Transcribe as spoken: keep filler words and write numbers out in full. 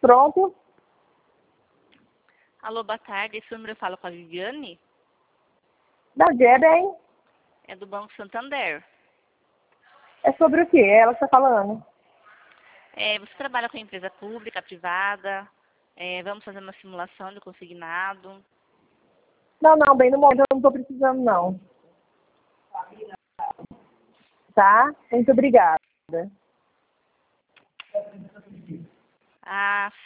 Pronto. Alô, boa tarde. Esse número eu falo com a Viviane? Da onde é, bem? É do Banco Santander. É sobre o quê? Ela está falando. É, você trabalha com empresa pública, privada? É, vamos fazer uma simulação de consignado. Não, não, bem, no momento eu não estou precisando, não. Tá? Muito obrigada. Ah,